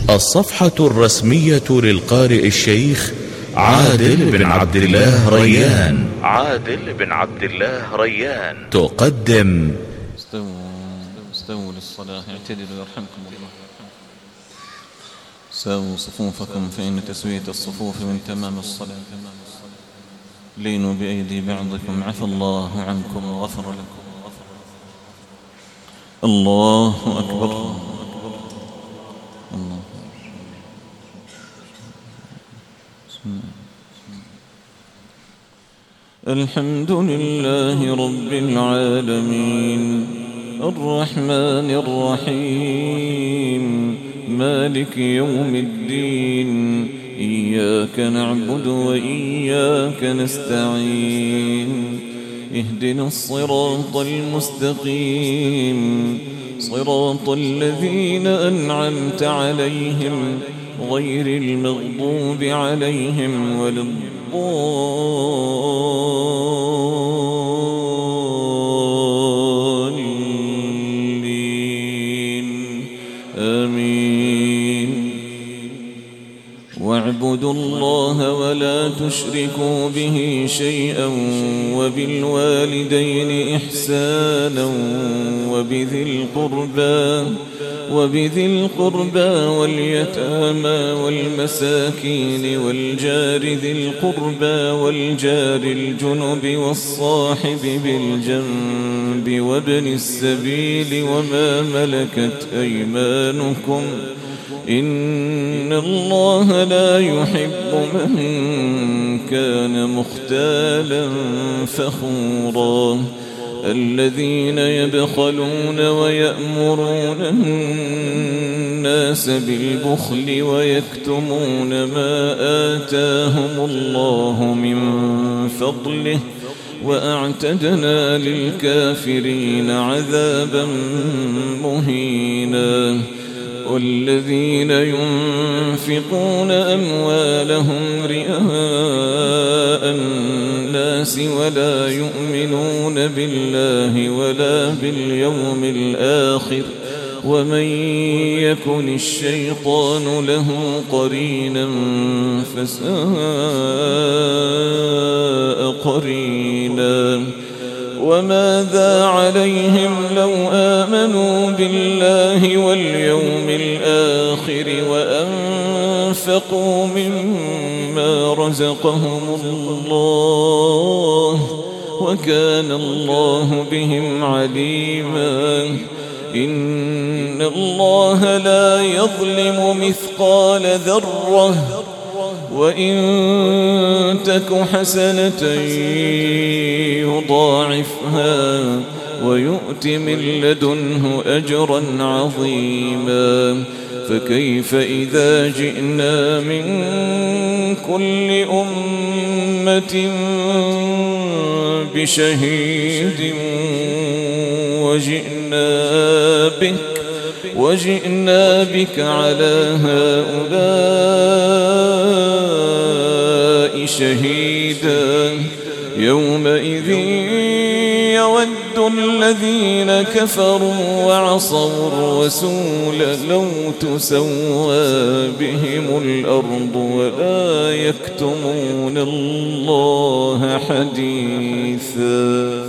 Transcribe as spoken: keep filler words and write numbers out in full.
الصفحة الرسمية للقارئ الشيخ عادل بن عبد الله ريان عادل بن عبد الله ريان تقدم استووا استووا للصلاة، اعتدلوا يرحمكم الله. ساووا صفوفكم فإن تسوية الصفوف من تمام الصلاة. لينوا بأيدي بعضكم، عفى الله عنكم وغفر لكم. الله أكبر. الله. الحمد لله رب العالمين الرحمن الرحيم مالك يوم الدين، إياك نعبد وإياك نستعين، اهدنا الصراط المستقيم، صراط الذين أنعمت عليهم غير المغضوب عليهم ولا الضالين، آمين. واعبدوا الله ولا تشركوا به شيئا، وبالوالدين إحسانا، وبذي القربى وبذي القربى واليتامى والمساكين والجار ذي القربى والجار الجنب والصاحب بالجنب وابن السبيل وما ملكت أيمانكم، إن الله لا يحب من كان مختالا فخورا. الذين يبخلون ويأمرون الناس بالبخل ويكتمون ما آتاهم الله من فضله، وأعتدنا للكافرين عذابا مهينا. والذين ينفقون أموالهم رئاء الناس ولا يؤمنون بالله ولا باليوم الآخر، ومن يكن الشيطان له قرينا فساء قرينا. وماذا عليهم لو آمنوا بالله واليوم الآخر وأنفقوا مما رزقهم الله، وكان الله بهم عليما. إن الله لا يظلم مثقال ذرة، وإن تك حسنة يضاعفها ويؤت من لدنه أجرا عظيما. فكيف إذا جئنا من كل أمة بشهيد وجئنا بك وجئنا بك على هؤلاء شهيدا. يومئذ يود الذين كفروا وعصوا الرسول لو تسوى بهم الأرض ولا يكتمون الله حديثا.